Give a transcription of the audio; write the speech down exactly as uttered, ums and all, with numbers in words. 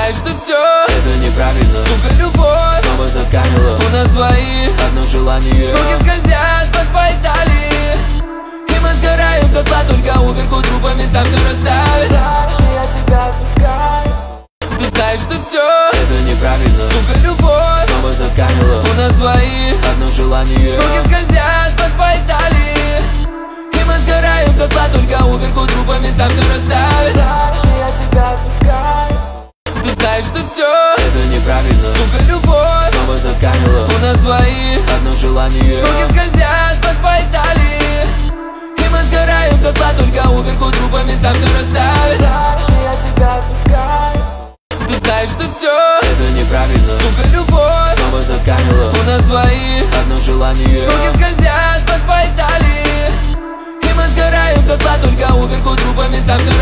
знаешь, что все это неправильно. Сука, любовь снова заскамила. У нас двоих одно желание. руки скользят под твоей талии, и мы сгораем дотла, только уверху трупами там все расставит. Я тебя отпускаю. Ты знаешь, что все это неправильно. Сука, любовь снова заскамила. У нас двоих одно желание. руки скользят под твоей талии, и мы сгораем дотла, только уверху трупами там все расставит. Я тебя отпускаю. Ты знаешь, что все это неправильно. Сука, любовь снова заскамила. У нас двоих одно желание. руки скользят под твоей талии, и мы сгораем дотла, только уверху трупами там все расставит. Я тебя отпускаю. Ты знаешь, что все это неправильно. Сука, любовь снова заскамила. У нас двоих одно желание. руки скользят под твоей талии, и мы сгораем дотла, только уверху трупами там все